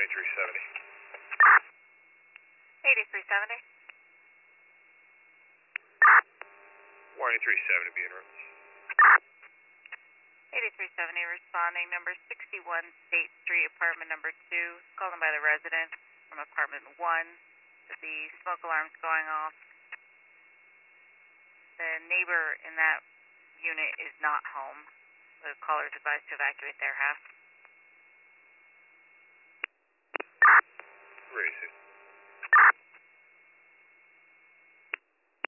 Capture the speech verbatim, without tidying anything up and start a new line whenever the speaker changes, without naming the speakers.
eighty-three seventy.
eighty-three seventy.
one eighty-three seventy, be en route.
eighty-three seventy responding, number sixty-one State Street, apartment number two. Called in by the resident from apartment one. That the smoke alarm's going off. The neighbor in that unit is not home. The caller is advised to evacuate their house.
Raise it.